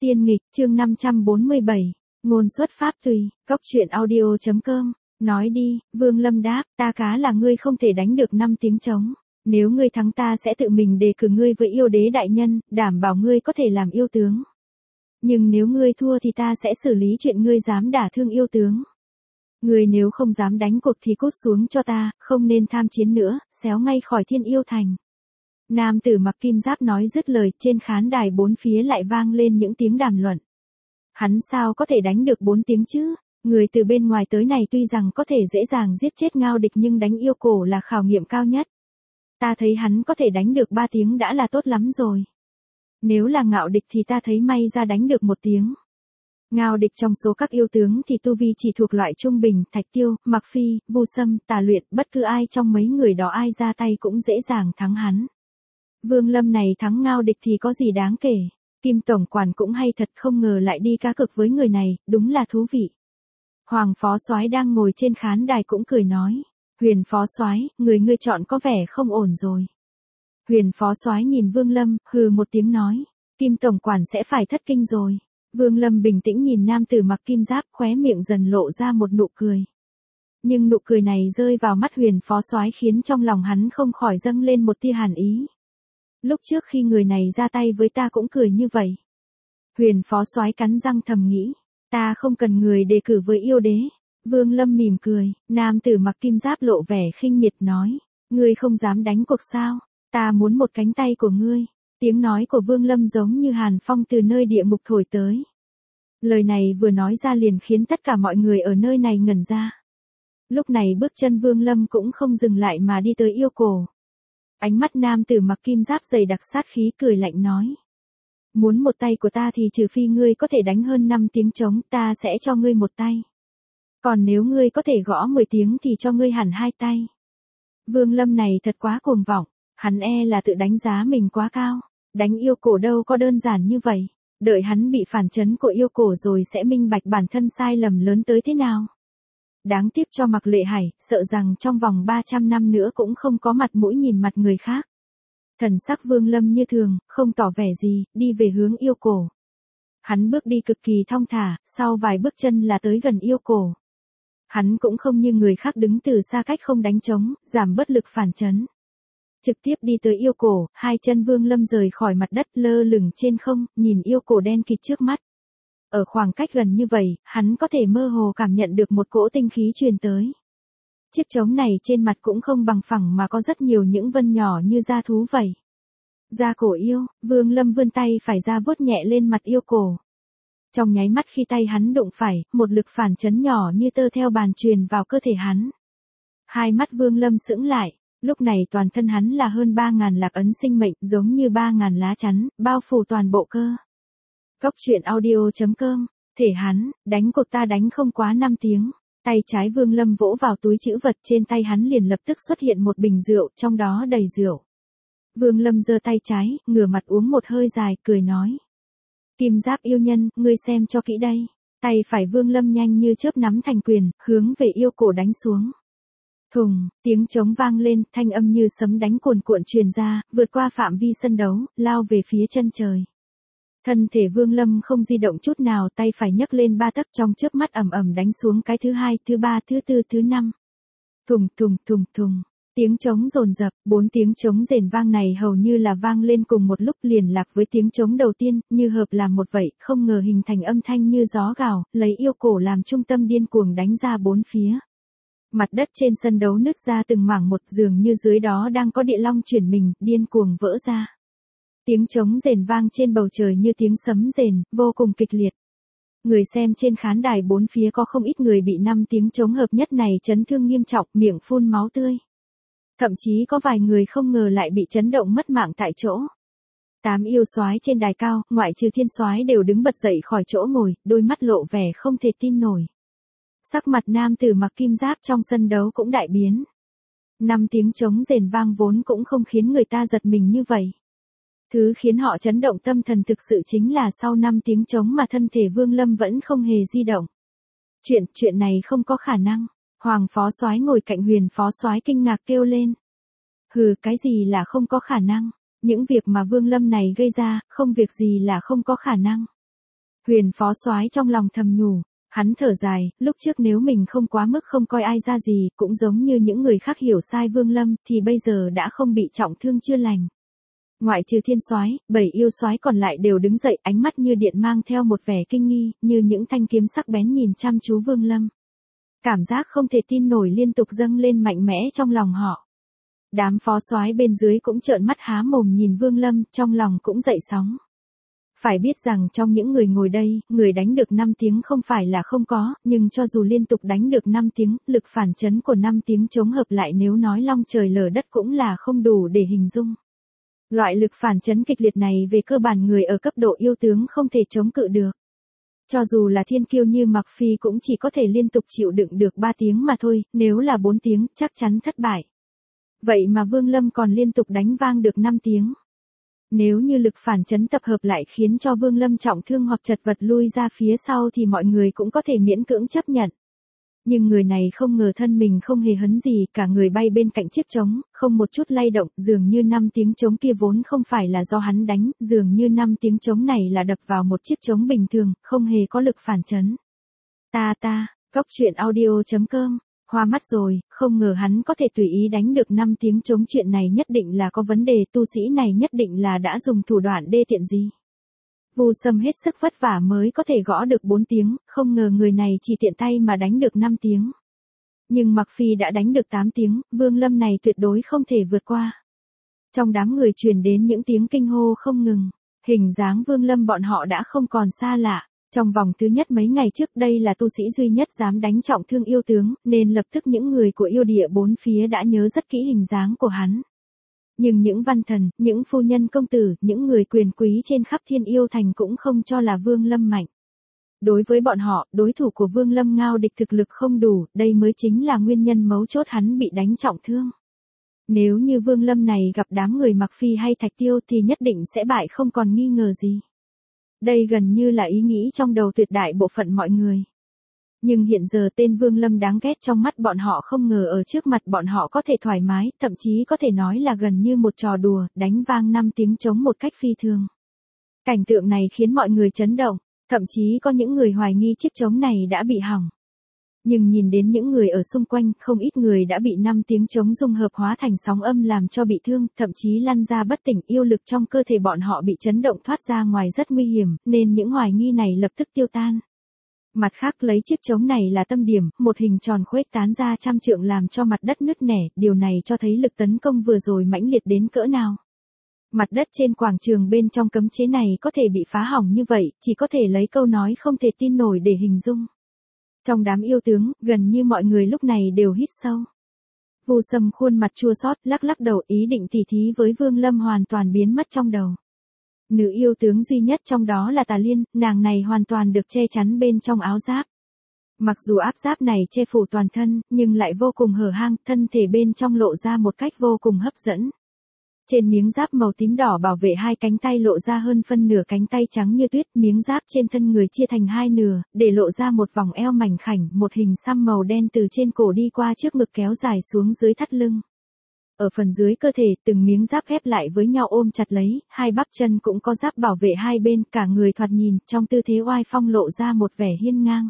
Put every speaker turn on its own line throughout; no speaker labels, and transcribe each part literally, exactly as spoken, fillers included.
Tiên nghịch, chương năm trăm bốn mươi bảy, ngôn xuất pháp tùy, cóc truyện audio.com, nói đi, Vương Lâm đáp, ta cá là ngươi không thể đánh được năm tiếng trống. Nếu ngươi thắng ta sẽ tự mình đề cử ngươi với yêu đế đại nhân, đảm bảo ngươi có thể làm yêu tướng. Nhưng nếu ngươi thua thì ta sẽ xử lý chuyện ngươi dám đả thương yêu tướng. Ngươi nếu không dám đánh cuộc thì cút xuống cho ta, không nên tham chiến nữa, xéo ngay khỏi Thiên Yêu Thành. Nam tử mặc kim giáp nói dứt lời, trên khán đài bốn phía lại vang lên những tiếng đàm luận. Hắn sao có thể đánh được bốn tiếng chứ? Người từ bên ngoài tới này tuy rằng có thể dễ dàng giết chết Ngao Địch nhưng đánh yêu cổ là khảo nghiệm cao nhất. Ta thấy hắn có thể đánh được ba tiếng đã là tốt lắm rồi. Nếu là Ngạo Địch thì ta thấy may ra đánh được một tiếng. Ngao Địch trong số các yêu tướng thì tu vi chỉ thuộc loại trung bình, Thạch Tiêu, Mặc Phi, Vu Sâm, Tà Luyện, bất cứ ai trong mấy người đó ai ra tay cũng dễ dàng thắng hắn. Vương Lâm này thắng Ngao Địch thì có gì đáng kể. Kim tổng quản cũng hay thật, không ngờ lại đi cá cược với người này, đúng là thú vị. Hoàng phó soái đang ngồi trên khán đài cũng cười nói, Huyền phó soái, người ngươi chọn có vẻ không ổn rồi. Huyền phó soái nhìn Vương Lâm, hừ một tiếng nói, Kim tổng quản sẽ phải thất kinh rồi. Vương Lâm bình tĩnh nhìn nam tử mặc kim giáp, khóe miệng dần lộ ra một nụ cười. Nhưng nụ cười này rơi vào mắt Huyền phó soái khiến trong lòng hắn không khỏi dâng lên một tia hàn ý. Lúc trước khi người này ra tay với ta cũng cười như vậy. Huyền phó soái cắn răng thầm nghĩ, ta không cần người đề cử với yêu đế. Vương Lâm mỉm cười, nam tử mặc kim giáp lộ vẻ khinh miệt nói, ngươi không dám đánh cuộc sao, ta muốn một cánh tay của ngươi. Tiếng nói của Vương Lâm giống như hàn phong từ nơi địa ngục thổi tới. Lời này vừa nói ra liền khiến tất cả mọi người ở nơi này ngẩn ra. Lúc này bước chân Vương Lâm cũng không dừng lại mà đi tới yêu cổ. Ánh mắt nam tử mặc kim giáp dày đặc sát khí cười lạnh nói. Muốn một tay của ta thì trừ phi ngươi có thể đánh hơn năm tiếng trống, ta sẽ cho ngươi một tay. Còn nếu ngươi có thể gõ mười tiếng thì cho ngươi hẳn hai tay. Vương Lâm này thật quá cuồng vọng, hắn e là tự đánh giá mình quá cao. Đánh yêu cổ đâu có đơn giản như vậy. Đợi hắn bị phản chấn của yêu cổ rồi sẽ minh bạch bản thân sai lầm lớn tới thế nào. Đáng tiếc cho Mạc Lệ Hải, sợ rằng trong vòng ba trăm năm nữa cũng không có mặt mũi nhìn mặt người khác. Thần sắc Vương Lâm như thường, không tỏ vẻ gì, đi về hướng yêu cổ. Hắn bước đi cực kỳ thong thả, sau vài bước chân là tới gần yêu cổ. Hắn cũng không như người khác đứng từ xa cách không đánh trống, giảm bớt lực phản chấn. Trực tiếp đi tới yêu cổ, hai chân Vương Lâm rời khỏi mặt đất lơ lửng trên không, nhìn yêu cổ đen kịt trước mắt. Ở khoảng cách gần như vậy, hắn có thể mơ hồ cảm nhận được một cỗ tinh khí truyền tới. Chiếc trống này trên mặt cũng không bằng phẳng mà có rất nhiều những vân nhỏ như da thú vậy. Da cổ yêu, Vương Lâm vươn tay phải ra vuốt nhẹ lên mặt yêu cổ. Trong nháy mắt khi tay hắn đụng phải, một lực phản chấn nhỏ như tơ theo bàn truyền vào cơ thể hắn. Hai mắt Vương Lâm sững lại, lúc này toàn thân hắn là hơn ba ngàn lạc ấn sinh mệnh, giống như ba ngàn lá chắn, bao phủ toàn bộ cơ. Cóc truyện audio.com, thể hắn, đánh cuộc ta đánh không quá năm tiếng. Tay trái Vương Lâm vỗ vào túi trữ vật, trên tay hắn liền lập tức xuất hiện một bình rượu, trong đó đầy rượu. Vương Lâm giơ tay trái, ngửa mặt uống một hơi dài, cười nói. Kim giáp yêu nhân, ngươi xem cho kỹ đây. Tay phải Vương Lâm nhanh như chớp nắm thành quyền, hướng về yêu cổ đánh xuống. Thùng, tiếng trống vang lên, thanh âm như sấm đánh cuồn cuộn truyền ra, vượt qua phạm vi sân đấu, lao về phía chân trời. Thân thể Vương Lâm không di động chút nào, tay phải nhấc lên ba tấc, trong chớp mắt ầm ầm đánh xuống cái thứ hai, thứ ba, thứ tư, thứ năm. Thùng thùng thùng thùng, tiếng trống dồn dập, bốn tiếng trống rền vang này hầu như là vang lên cùng một lúc, liền lạc với tiếng trống đầu tiên, như hợp làm một vậy, không ngờ hình thành âm thanh như gió gào, lấy yêu cổ làm trung tâm điên cuồng đánh ra bốn phía. Mặt đất trên sân đấu nứt ra từng mảng một, dường như dưới đó đang có địa long chuyển mình, điên cuồng vỡ ra. Tiếng trống rền vang trên bầu trời như tiếng sấm rền, vô cùng kịch liệt. Người xem trên khán đài bốn phía có không ít người bị năm tiếng trống hợp nhất này chấn thương nghiêm trọng, miệng phun máu tươi. Thậm chí có vài người không ngờ lại bị chấn động mất mạng tại chỗ. Tám yêu soái trên đài cao, ngoại trừ Thiên soái đều đứng bật dậy khỏi chỗ ngồi, đôi mắt lộ vẻ không thể tin nổi. Sắc mặt nam tử mặc kim giáp trong sân đấu cũng đại biến. Năm tiếng trống rền vang vốn cũng không khiến người ta giật mình như vậy. Thứ khiến họ chấn động tâm thần thực sự chính là sau năm tiếng trống mà thân thể Vương Lâm vẫn không hề di động. Chuyện, chuyện này không có khả năng. Hoàng phó soái ngồi cạnh Huyền phó soái kinh ngạc kêu lên. Hừ, cái gì là không có khả năng? Những việc mà Vương Lâm này gây ra, không việc gì là không có khả năng. Huyền phó soái trong lòng thầm nhủ, hắn thở dài, lúc trước nếu mình không quá mức không coi ai ra gì, cũng giống như những người khác hiểu sai Vương Lâm, thì bây giờ đã không bị trọng thương chưa lành. Ngoại trừ thiên soái, bảy yêu soái còn lại đều đứng dậy, ánh mắt như điện mang theo một vẻ kinh nghi, như những thanh kiếm sắc bén nhìn chăm chú Vương Lâm. Cảm giác không thể tin nổi liên tục dâng lên mạnh mẽ trong lòng họ. Đám phó soái bên dưới cũng trợn mắt há mồm nhìn Vương Lâm, trong lòng cũng dậy sóng. Phải biết rằng trong những người ngồi đây, người đánh được năm tiếng không phải là không có, nhưng cho dù liên tục đánh được năm tiếng, lực phản chấn của năm tiếng chống hợp lại nếu nói long trời lở đất cũng là không đủ để hình dung. Loại lực phản chấn kịch liệt này về cơ bản người ở cấp độ yêu tướng không thể chống cự được. Cho dù là thiên kiêu như Mặc Phi cũng chỉ có thể liên tục chịu đựng được ba tiếng mà thôi, nếu là bốn tiếng chắc chắn thất bại. Vậy mà Vương Lâm còn liên tục đánh vang được năm tiếng. Nếu như lực phản chấn tập hợp lại khiến cho Vương Lâm trọng thương hoặc chật vật lui ra phía sau thì mọi người cũng có thể miễn cưỡng chấp nhận. Nhưng người này không ngờ thân mình không hề hấn gì, cả người bay bên cạnh chiếc trống, không một chút lay động, dường như năm tiếng trống kia vốn không phải là do hắn đánh, dường như năm tiếng trống này là đập vào một chiếc trống bình thường, không hề có lực phản chấn. Ta ta, Cốc Truyện Audio chấm com, hoa mắt rồi, không ngờ hắn có thể tùy ý đánh được năm tiếng trống, chuyện này nhất định là có vấn đề, tu sĩ này nhất định là đã dùng thủ đoạn đê tiện gì. Vu Sâm hết sức vất vả mới có thể gõ được bốn tiếng, không ngờ người này chỉ tiện tay mà đánh được năm tiếng. Nhưng Mặc Phi đã đánh được tám tiếng, Vương Lâm này tuyệt đối không thể vượt qua. Trong đám người truyền đến những tiếng kinh hô không ngừng, hình dáng Vương Lâm bọn họ đã không còn xa lạ. Trong vòng thứ nhất mấy ngày trước đây là tu sĩ duy nhất dám đánh trọng thương yêu tướng, nên lập tức những người của yêu địa bốn phía đã nhớ rất kỹ hình dáng của hắn. Nhưng những văn thần, những phu nhân công tử, những người quyền quý trên khắp Thiên Yêu Thành cũng không cho là Vương Lâm mạnh. Đối với bọn họ, đối thủ của Vương Lâm Ngao Địch thực lực không đủ, đây mới chính là nguyên nhân mấu chốt hắn bị đánh trọng thương. Nếu như Vương Lâm này gặp đám người Mặc Phi hay Thạch Tiêu thì nhất định sẽ bại không còn nghi ngờ gì. Đây gần như là ý nghĩ trong đầu tuyệt đại bộ phận mọi người. Nhưng hiện giờ tên Vương Lâm đáng ghét trong mắt bọn họ không ngờ ở trước mặt bọn họ có thể thoải mái, thậm chí có thể nói là gần như một trò đùa, đánh vang năm tiếng trống một cách phi thường. Cảnh tượng này khiến mọi người chấn động, thậm chí có những người hoài nghi chiếc trống này đã bị hỏng. Nhưng nhìn đến những người ở xung quanh, không ít người đã bị năm tiếng trống dung hợp hóa thành sóng âm làm cho bị thương, thậm chí lăn ra bất tỉnh, yêu lực trong cơ thể bọn họ bị chấn động thoát ra ngoài rất nguy hiểm, nên những hoài nghi này lập tức tiêu tan. Mặt khác lấy chiếc trống này là tâm điểm, một hình tròn khuếch tán ra trăm trượng làm cho mặt đất nứt nẻ, điều này cho thấy lực tấn công vừa rồi mãnh liệt đến cỡ nào. Mặt đất trên quảng trường bên trong cấm chế này có thể bị phá hỏng như vậy, chỉ có thể lấy câu nói không thể tin nổi để hình dung. Trong đám yêu tướng, gần như mọi người lúc này đều hít sâu. Vu Sâm khuôn mặt chua xót, lắc lắc đầu, ý định tỉ thí với Vương Lâm hoàn toàn biến mất trong đầu. Nữ yêu tướng duy nhất trong đó là Tà Liên, nàng này hoàn toàn được che chắn bên trong áo giáp. Mặc dù áp giáp này che phủ toàn thân, nhưng lại vô cùng hở hang, thân thể bên trong lộ ra một cách vô cùng hấp dẫn. Trên miếng giáp màu tím đỏ bảo vệ hai cánh tay lộ ra hơn phân nửa cánh tay trắng như tuyết, miếng giáp trên thân người chia thành hai nửa, để lộ ra một vòng eo mảnh khảnh, một hình xăm màu đen từ trên cổ đi qua trước ngực kéo dài xuống dưới thắt lưng. Ở phần dưới cơ thể, từng miếng giáp ghép lại với nhau ôm chặt lấy, hai bắp chân cũng có giáp bảo vệ hai bên, cả người thoạt nhìn, trong tư thế oai phong lộ ra một vẻ hiên ngang.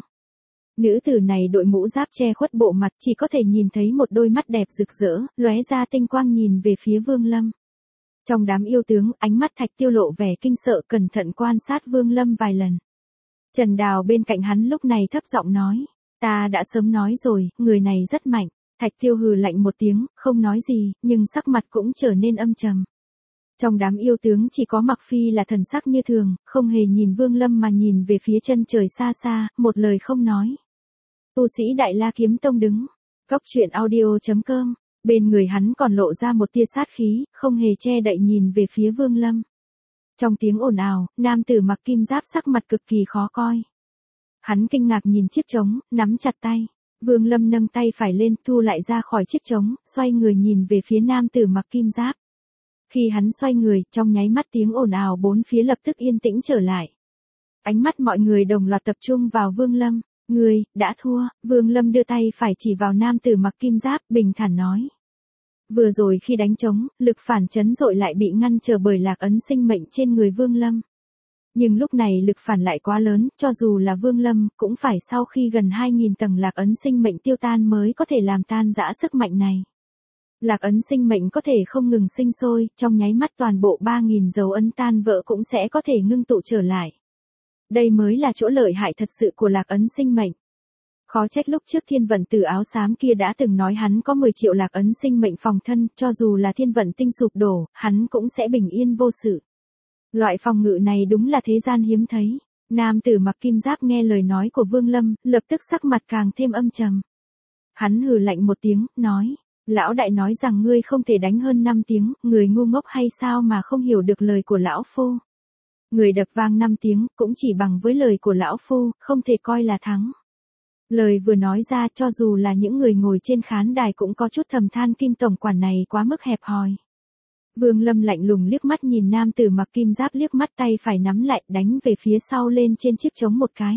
Nữ tử này đội mũ giáp che khuất bộ mặt, chỉ có thể nhìn thấy một đôi mắt đẹp rực rỡ, lóe ra tinh quang nhìn về phía Vương Lâm. Trong đám yêu tướng, ánh mắt Thạch Tiêu lộ vẻ kinh sợ, cẩn thận quan sát Vương Lâm vài lần. Trần Đào bên cạnh hắn lúc này thấp giọng nói, ta đã sớm nói rồi, người này rất mạnh. Thạch Tiêu hừ lạnh một tiếng, không nói gì, nhưng sắc mặt cũng trở nên âm trầm. Trong đám yêu tướng chỉ có Mặc Phi là thần sắc như thường, không hề nhìn Vương Lâm mà nhìn về phía chân trời xa xa, một lời không nói. Tu sĩ Đại La Kiếm Tông đứng, Cốc Truyện Audio chấm com, bên người hắn còn lộ ra một tia sát khí, không hề che đậy nhìn về phía Vương Lâm. Trong tiếng ồn ào, nam tử mặc kim giáp sắc mặt cực kỳ khó coi. Hắn kinh ngạc nhìn chiếc trống, nắm chặt tay. Vương Lâm nâng tay phải lên, thu lại ra khỏi chiếc trống, xoay người nhìn về phía nam tử mặc kim giáp. Khi hắn xoay người, trong nháy mắt tiếng ồn ào bốn phía lập tức yên tĩnh trở lại. Ánh mắt mọi người đồng loạt tập trung vào Vương Lâm. Ngươi, đã thua. Vương Lâm đưa tay phải chỉ vào nam tử mặc kim giáp, bình thản nói. Vừa rồi khi đánh trống, lực phản chấn dội lại bị ngăn trở bởi lạc ấn sinh mệnh trên người Vương Lâm. Nhưng lúc này lực phản lại quá lớn, cho dù là Vương Lâm, cũng phải sau khi gần hai nghìn tầng lạc ấn sinh mệnh tiêu tan mới có thể làm tan rã sức mạnh này. Lạc ấn sinh mệnh có thể không ngừng sinh sôi, trong nháy mắt toàn bộ ba nghìn dấu ấn tan vỡ cũng sẽ có thể ngưng tụ trở lại. Đây mới là chỗ lợi hại thật sự của lạc ấn sinh mệnh. Khó trách lúc trước thiên vận tử áo xám kia đã từng nói hắn có mười triệu lạc ấn sinh mệnh phòng thân, cho dù là thiên vận tinh sụp đổ, hắn cũng sẽ bình yên vô sự. Loại phòng ngự này đúng là thế gian hiếm thấy. Nam tử mặc kim giáp nghe lời nói của Vương Lâm, lập tức sắc mặt càng thêm âm trầm. Hắn hừ lạnh một tiếng, nói, lão đại nói rằng ngươi không thể đánh hơn năm tiếng, người ngu ngốc hay sao mà không hiểu được lời của lão phu. Người đập vang năm tiếng, cũng chỉ bằng với lời của lão phu, không thể coi là thắng. Lời vừa nói ra cho dù là những người ngồi trên khán đài cũng có chút thầm than Kim tổng quản này quá mức hẹp hòi. Vương Lâm lạnh lùng liếc mắt nhìn nam tử mặc kim giáp liếc mắt tay phải nắm lại đánh về phía sau lên trên chiếc trống một cái.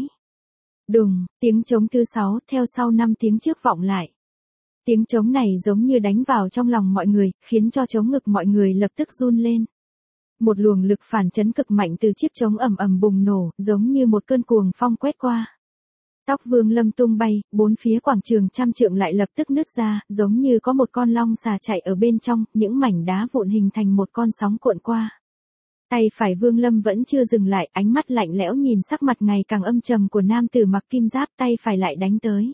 Đùng, tiếng trống thứ sáu theo sau năm tiếng trước vọng lại. Tiếng trống này giống như đánh vào trong lòng mọi người, khiến cho trống ngực mọi người lập tức run lên. Một luồng lực phản chấn cực mạnh từ chiếc trống ầm ầm bùng nổ, giống như một cơn cuồng phong quét qua. Tóc Vương Lâm tung bay, bốn phía quảng trường trăm trượng lại lập tức nứt ra, giống như có một con long xà chạy ở bên trong, những mảnh đá vụn hình thành một con sóng cuộn qua. Tay phải Vương Lâm vẫn chưa dừng lại, ánh mắt lạnh lẽo nhìn sắc mặt ngày càng âm trầm của nam tử mặc kim giáp, tay phải lại đánh tới.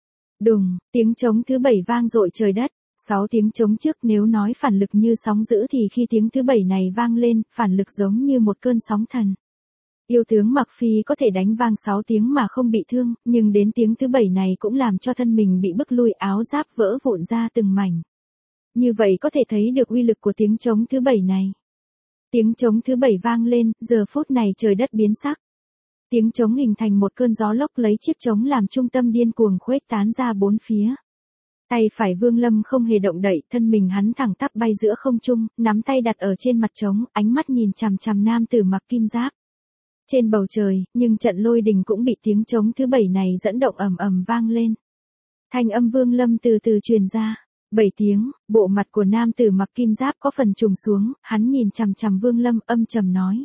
Đùng, tiếng trống thứ bảy vang dội trời đất. Sáu tiếng trống trước nếu nói phản lực như sóng dữ thì khi tiếng thứ bảy này vang lên, phản lực giống như một cơn sóng thần. Yêu tướng Mặc Phi có thể đánh vang sáu tiếng mà không bị thương, nhưng đến tiếng thứ bảy này cũng làm cho thân mình bị bức lui, áo giáp vỡ vụn ra từng mảnh. Như vậy có thể thấy được uy lực của tiếng trống thứ bảy này. Tiếng trống thứ bảy vang lên, giờ phút này trời đất biến sắc. Tiếng trống hình thành một cơn gió lốc lấy chiếc trống làm trung tâm điên cuồng khuếch tán ra bốn phía. Tay phải Vương Lâm không hề động đậy, thân mình hắn thẳng tắp bay giữa không trung, nắm tay đặt ở trên mặt trống, ánh mắt nhìn chằm chằm nam tử mặc kim giáp. Trên bầu trời, nhưng trận lôi đình cũng bị tiếng trống thứ bảy này dẫn động ầm ầm vang lên. Thanh âm Vương Lâm từ từ truyền ra. Bảy tiếng, bộ mặt của nam tử mặc kim giáp có phần trùng xuống, hắn nhìn chằm chằm Vương Lâm âm trầm nói.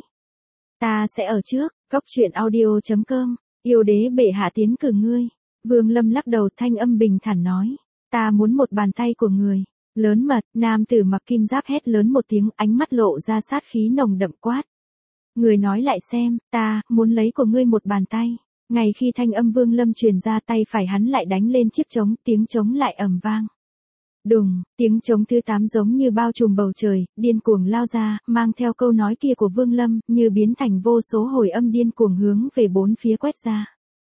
Ta sẽ ở trước, góc truyện audio chấm com, yêu đế bệ hạ tiến cử ngươi. Vương Lâm lắc đầu thanh âm bình thản nói. Ta muốn một bàn tay của người. Lớn mật, nam tử mặc kim giáp hét lớn một tiếng, ánh mắt lộ ra sát khí nồng đậm quát. Người nói lại xem, ta, muốn lấy của ngươi một bàn tay. Ngay khi thanh âm Vương Lâm truyền ra tay phải hắn lại đánh lên chiếc trống, tiếng trống lại ầm vang. Đùng, tiếng trống thứ tám giống như bao trùm bầu trời, điên cuồng lao ra, mang theo câu nói kia của Vương Lâm, như biến thành vô số hồi âm điên cuồng hướng về bốn phía quét ra.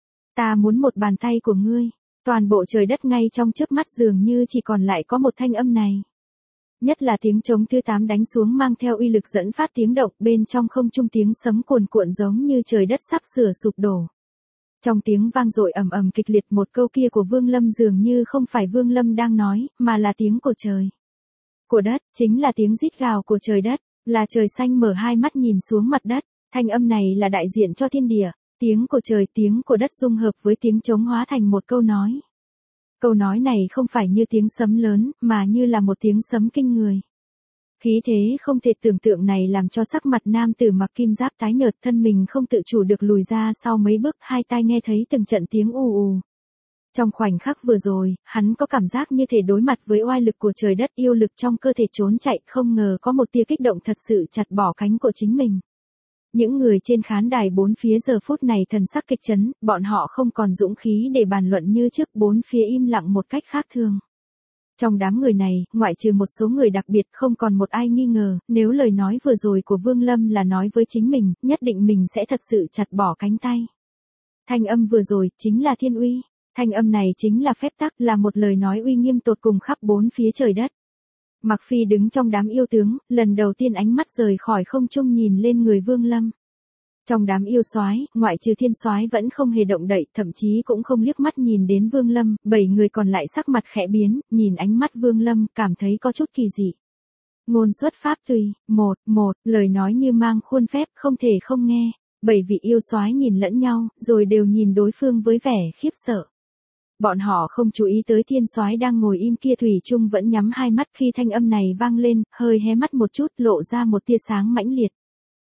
Ta muốn một bàn tay của ngươi. Toàn bộ trời đất ngay trong chớp mắt dường như chỉ còn lại có một thanh âm này. Nhất là tiếng trống thứ tám đánh xuống mang theo uy lực dẫn phát tiếng động, bên trong không trung tiếng sấm cuồn cuộn giống như trời đất sắp sửa sụp đổ. Trong tiếng vang dội ầm ầm kịch liệt, một câu kia của Vương Lâm dường như không phải Vương Lâm đang nói, mà là tiếng của trời. Của đất, chính là tiếng rít gào của trời đất, là trời xanh mở hai mắt nhìn xuống mặt đất, thanh âm này là đại diện cho thiên địa. Tiếng của trời, tiếng của đất dung hợp với tiếng trống hóa thành một câu nói. Câu nói này không phải như tiếng sấm lớn, mà như là một tiếng sấm kinh người. Khí thế không thể tưởng tượng này làm cho sắc mặt nam tử mặc kim giáp tái nhợt, thân mình không tự chủ được lùi ra sau mấy bước, hai tai nghe thấy từng trận tiếng ù ù. Trong khoảnh khắc vừa rồi, hắn có cảm giác như thể đối mặt với oai lực của trời đất, yêu lực trong cơ thể trốn chạy, không ngờ có một tia kích động thật sự chặt bỏ cánh của chính mình. Những người trên khán đài bốn phía giờ phút này thần sắc kịch chấn, bọn họ không còn dũng khí để bàn luận như trước, bốn phía im lặng một cách khác thường. Trong đám người này, ngoại trừ một số người đặc biệt, không còn một ai nghi ngờ, nếu lời nói vừa rồi của Vương Lâm là nói với chính mình, nhất định mình sẽ thật sự chặt bỏ cánh tay. Thanh âm vừa rồi, chính là thiên uy. Thanh âm này chính là phép tắc, là một lời nói uy nghiêm tột cùng khắp bốn phía trời đất. Mặc Phi đứng trong đám yêu tướng, lần đầu tiên ánh mắt rời khỏi không trung nhìn lên người Vương Lâm. Trong đám yêu soái, ngoại trừ thiên soái vẫn không hề động đậy, thậm chí cũng không liếc mắt nhìn đến Vương Lâm, bảy người còn lại sắc mặt khẽ biến, nhìn ánh mắt Vương Lâm, cảm thấy có chút kỳ dị. Ngôn xuất pháp tùy, một, một, lời nói như mang khuôn phép, không thể không nghe. Bảy vị yêu soái nhìn lẫn nhau, rồi đều nhìn đối phương với vẻ khiếp sợ. Bọn họ không chú ý tới thiên soái đang ngồi im kia thủy chung vẫn nhắm hai mắt, khi thanh âm này vang lên, hơi hé mắt một chút, lộ ra một tia sáng mãnh liệt.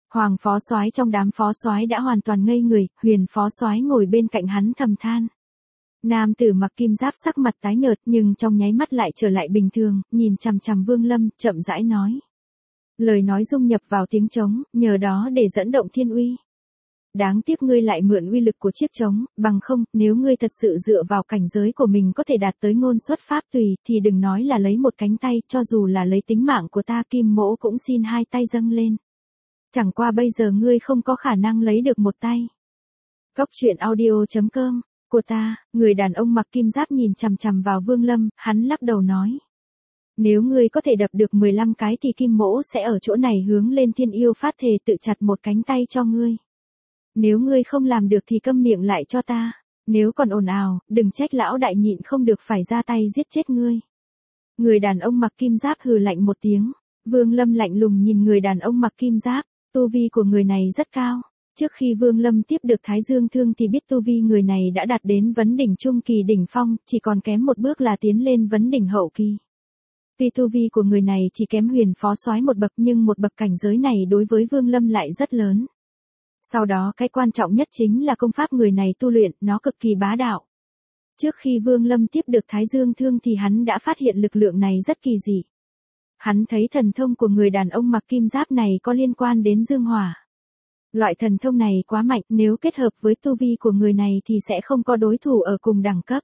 Hoàng phó soái trong đám phó soái đã hoàn toàn ngây người, Huyền phó soái ngồi bên cạnh hắn thầm than. Nam tử mặc kim giáp sắc mặt tái nhợt nhưng trong nháy mắt lại trở lại bình thường, nhìn chằm chằm Vương Lâm, chậm rãi nói. Lời nói dung nhập vào tiếng trống, nhờ đó để dẫn động thiên uy. Đáng tiếc ngươi lại mượn uy lực của chiếc trống, bằng không, nếu ngươi thật sự dựa vào cảnh giới của mình có thể đạt tới ngôn xuất pháp tùy, thì đừng nói là lấy một cánh tay, cho dù là lấy tính mạng của ta Kim Mỗ cũng xin hai tay dâng lên. Chẳng qua bây giờ ngươi không có khả năng lấy được một tay. Cốc truyện audio chấm com, của ta, người đàn ông mặc kim giáp nhìn chằm chằm vào Vương Lâm, hắn lắc đầu nói. Nếu ngươi có thể đập được mười lăm cái thì Kim Mỗ sẽ ở chỗ này hướng lên thiên yêu phát thề tự chặt một cánh tay cho ngươi. Nếu ngươi không làm được thì câm miệng lại cho ta. Nếu còn ồn ào, đừng trách lão đại nhịn không được phải ra tay giết chết ngươi. Người đàn ông mặc kim giáp hừ lạnh một tiếng. Vương Lâm lạnh lùng nhìn người đàn ông mặc kim giáp. Tu vi của người này rất cao. Trước khi Vương Lâm tiếp được Thái Dương Thương thì biết tu vi người này đã đạt đến vấn đỉnh trung kỳ đỉnh phong, chỉ còn kém một bước là tiến lên vấn đỉnh hậu kỳ. Tuy tu vi của người này chỉ kém Huyền phó soái một bậc nhưng một bậc cảnh giới này đối với Vương Lâm lại rất lớn. Sau đó cái quan trọng nhất chính là công pháp người này tu luyện, nó cực kỳ bá đạo. Trước khi Vương Lâm tiếp được Thái Dương Thương thì hắn đã phát hiện lực lượng này rất kỳ dị. Hắn thấy thần thông của người đàn ông mặc kim giáp này có liên quan đến dương hỏa. Loại thần thông này quá mạnh, nếu kết hợp với tu vi của người này thì sẽ không có đối thủ ở cùng đẳng cấp.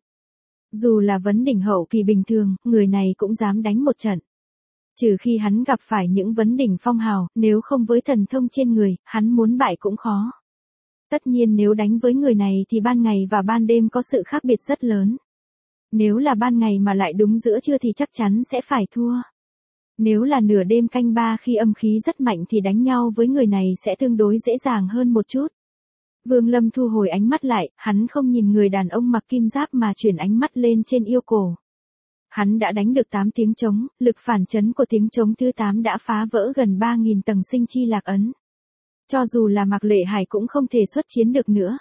Dù là vấn đỉnh hậu kỳ bình thường, người này cũng dám đánh một trận. Trừ khi hắn gặp phải những vấn đỉnh phong hào, nếu không với thần thông trên người, hắn muốn bại cũng khó. Tất nhiên nếu đánh với người này thì ban ngày và ban đêm có sự khác biệt rất lớn. Nếu là ban ngày mà lại đúng giữa trưa thì chắc chắn sẽ phải thua. Nếu là nửa đêm canh ba khi âm khí rất mạnh thì đánh nhau với người này sẽ tương đối dễ dàng hơn một chút. Vương Lâm thu hồi ánh mắt lại, hắn không nhìn người đàn ông mặc kim giáp mà chuyển ánh mắt lên trên yêu cổ. Hắn đã đánh được tám tiếng trống, lực phản chấn của tiếng trống thứ tám đã phá vỡ gần ba nghìn tầng sinh chi lạc ấn. Cho dù là Mạc Lệ Hải cũng không thể xuất chiến được nữa.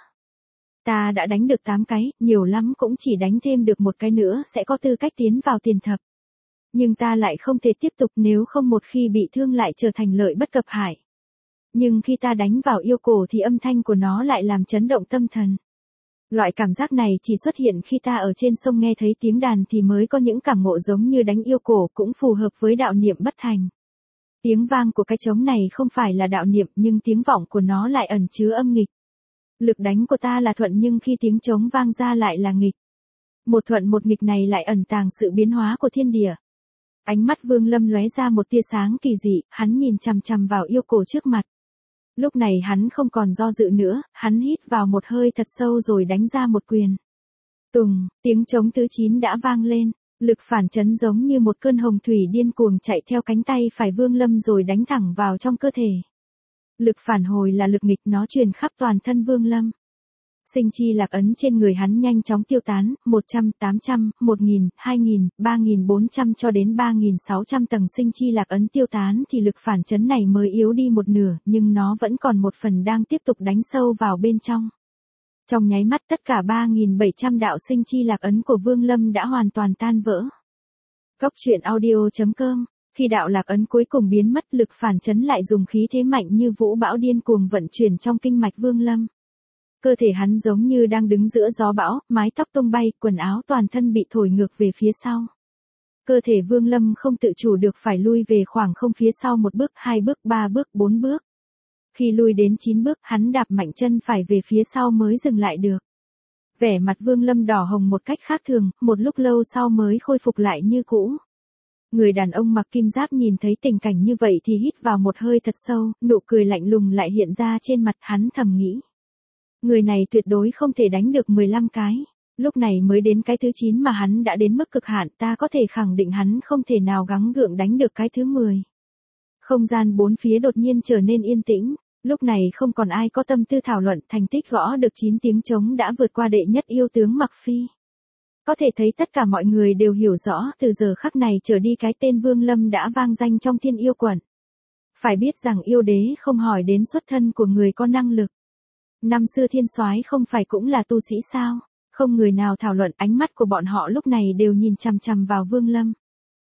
Ta đã đánh được tám cái, nhiều lắm cũng chỉ đánh thêm được một cái nữa sẽ có tư cách tiến vào tiền thập. Nhưng ta lại không thể tiếp tục nếu không một khi bị thương lại trở thành lợi bất cập hại. Nhưng khi ta đánh vào yêu cổ thì âm thanh của nó lại làm chấn động tâm thần. Loại cảm giác này chỉ xuất hiện khi ta ở trên sông nghe thấy tiếng đàn thì mới có những cảm ngộ giống như đánh yêu cổ, cũng phù hợp với đạo niệm bất thành. Tiếng vang của cái trống này không phải là đạo niệm nhưng tiếng vọng của nó lại ẩn chứa âm nghịch. Lực đánh của ta là thuận nhưng khi tiếng trống vang ra lại là nghịch. Một thuận một nghịch này lại ẩn tàng sự biến hóa của thiên địa. Ánh mắt Vương Lâm lóe ra một tia sáng kỳ dị, hắn nhìn chằm chằm vào yêu cổ trước mặt. Lúc này hắn không còn do dự nữa, hắn hít vào một hơi thật sâu rồi đánh ra một quyền. Tùng, tiếng trống thứ chín đã vang lên, lực phản chấn giống như một cơn hồng thủy điên cuồng chạy theo cánh tay phải Vương Lâm rồi đánh thẳng vào trong cơ thể. Lực phản hồi là lực nghịch, nó truyền khắp toàn thân Vương Lâm. Sinh chi lạc ấn trên người hắn nhanh chóng tiêu tán, một trăm, tám trăm, một nghìn, hai nghìn, ba nghìn bốn trăm cho đến ba nghìn sáu trăm tầng sinh chi lạc ấn tiêu tán thì lực phản chấn này mới yếu đi một nửa, nhưng nó vẫn còn một phần đang tiếp tục đánh sâu vào bên trong. Trong nháy mắt tất cả ba nghìn bảy trăm đạo sinh chi lạc ấn của Vương Lâm đã hoàn toàn tan vỡ. Cốc truyện audio chấm com, khi đạo lạc ấn cuối cùng biến mất, lực phản chấn lại dùng khí thế mạnh như vũ bão điên cuồng vận chuyển trong kinh mạch Vương Lâm. Cơ thể hắn giống như đang đứng giữa gió bão, mái tóc tung bay, quần áo toàn thân bị thổi ngược về phía sau. Cơ thể Vương Lâm không tự chủ được phải lui về khoảng không phía sau một bước, hai bước, ba bước, bốn bước. Khi lui đến chín bước, hắn đạp mạnh chân phải về phía sau mới dừng lại được. Vẻ mặt Vương Lâm đỏ hồng một cách khác thường, một lúc lâu sau mới khôi phục lại như cũ. Người đàn ông mặc kim giáp nhìn thấy tình cảnh như vậy thì hít vào một hơi thật sâu, nụ cười lạnh lùng lại hiện ra trên mặt, hắn thầm nghĩ. Người này tuyệt đối không thể đánh được mười lăm cái. Lúc này mới đến cái thứ chín mà hắn đã đến mức cực hạn, ta có thể khẳng định hắn không thể nào gắng gượng đánh được cái thứ mười. Không gian bốn phía đột nhiên trở nên yên tĩnh, lúc này không còn ai có tâm tư thảo luận, thành tích gõ được chín tiếng trống đã vượt qua đệ nhất yêu tướng Mặc Phi. Có thể thấy tất cả mọi người đều hiểu rõ từ giờ khắc này trở đi cái tên Vương Lâm đã vang danh trong thiên yêu quận. Phải biết rằng yêu đế không hỏi đến xuất thân của người có năng lực. Năm xưa thiên soái không phải cũng là tu sĩ sao? Không người nào thảo luận, ánh mắt của bọn họ lúc này đều nhìn chằm chằm vào Vương Lâm.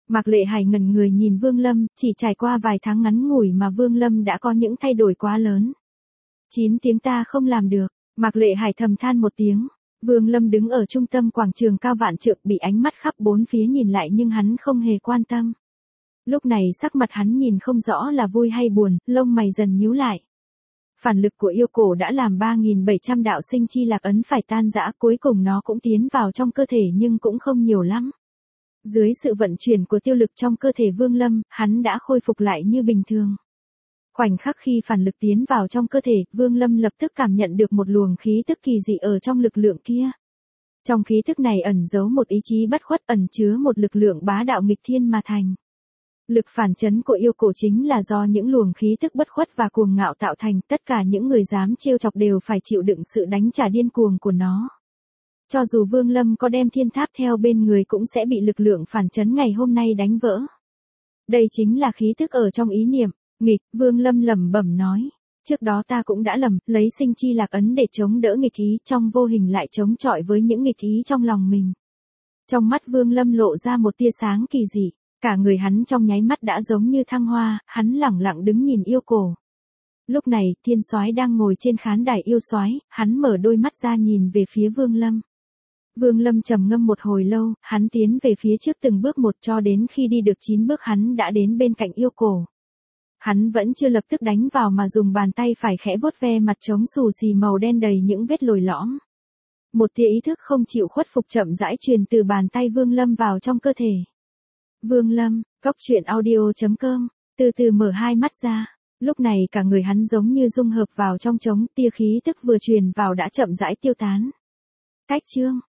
Mạc Lệ Hải ngẩn người nhìn Vương Lâm, chỉ trải qua vài tháng ngắn ngủi mà Vương Lâm đã có những thay đổi quá lớn. Chín tiếng ta không làm được, Mạc Lệ Hải thầm than một tiếng. Vương Lâm đứng ở trung tâm quảng trường cao vạn trượng bị ánh mắt khắp bốn phía nhìn lại nhưng hắn không hề quan tâm. Lúc này sắc mặt hắn nhìn không rõ là vui hay buồn, lông mày dần nhíu lại. Phản lực của yêu cổ đã làm ba nghìn bảy trăm đạo sinh chi lạc ấn phải tan rã, cuối cùng nó cũng tiến vào trong cơ thể nhưng cũng không nhiều lắm. Dưới sự vận chuyển của tiêu lực trong cơ thể Vương Lâm, hắn đã khôi phục lại như bình thường. Khoảnh khắc khi phản lực tiến vào trong cơ thể, Vương Lâm lập tức cảm nhận được một luồng khí tức kỳ dị ở trong lực lượng kia. Trong khí tức này ẩn giấu một ý chí bất khuất, ẩn chứa một lực lượng bá đạo nghịch thiên mà thành. Lực phản chấn của yêu cổ chính là do những luồng khí tức bất khuất và cuồng ngạo tạo thành, tất cả những người dám trêu chọc đều phải chịu đựng sự đánh trả điên cuồng của nó. Cho dù Vương Lâm có đem thiên tháp theo bên người cũng sẽ bị lực lượng phản chấn ngày hôm nay đánh vỡ. Đây chính là khí tức ở trong ý niệm. Nghịch, Vương Lâm lẩm bẩm nói. Trước đó ta cũng đã lầm, lấy sinh chi lạc ấn để chống đỡ nghịch ý, trong vô hình lại chống chọi với những nghịch ý trong lòng mình. Trong mắt Vương Lâm lộ ra một tia sáng kỳ dị, cả người hắn trong nháy mắt đã giống như thăng hoa, hắn lẳng lặng đứng nhìn yêu cổ. Lúc này, Thiên Soái đang ngồi trên khán đài yêu soái, hắn mở đôi mắt ra nhìn về phía Vương Lâm. Vương Lâm trầm ngâm một hồi lâu, hắn tiến về phía trước từng bước một cho đến khi đi được chín bước hắn đã đến bên cạnh yêu cổ. Hắn vẫn chưa lập tức đánh vào mà dùng bàn tay phải khẽ vuốt ve mặt trống xù xì màu đen đầy những vết lồi lõm. Một tia ý thức không chịu khuất phục chậm rãi truyền từ bàn tay Vương Lâm vào trong cơ thể. Vương Lâm, cốc truyện audio chấm com, từ từ mở hai mắt ra. Lúc này cả người hắn giống như dung hợp vào trong trống, tia khí tức vừa truyền vào đã chậm rãi tiêu tán. Cách chương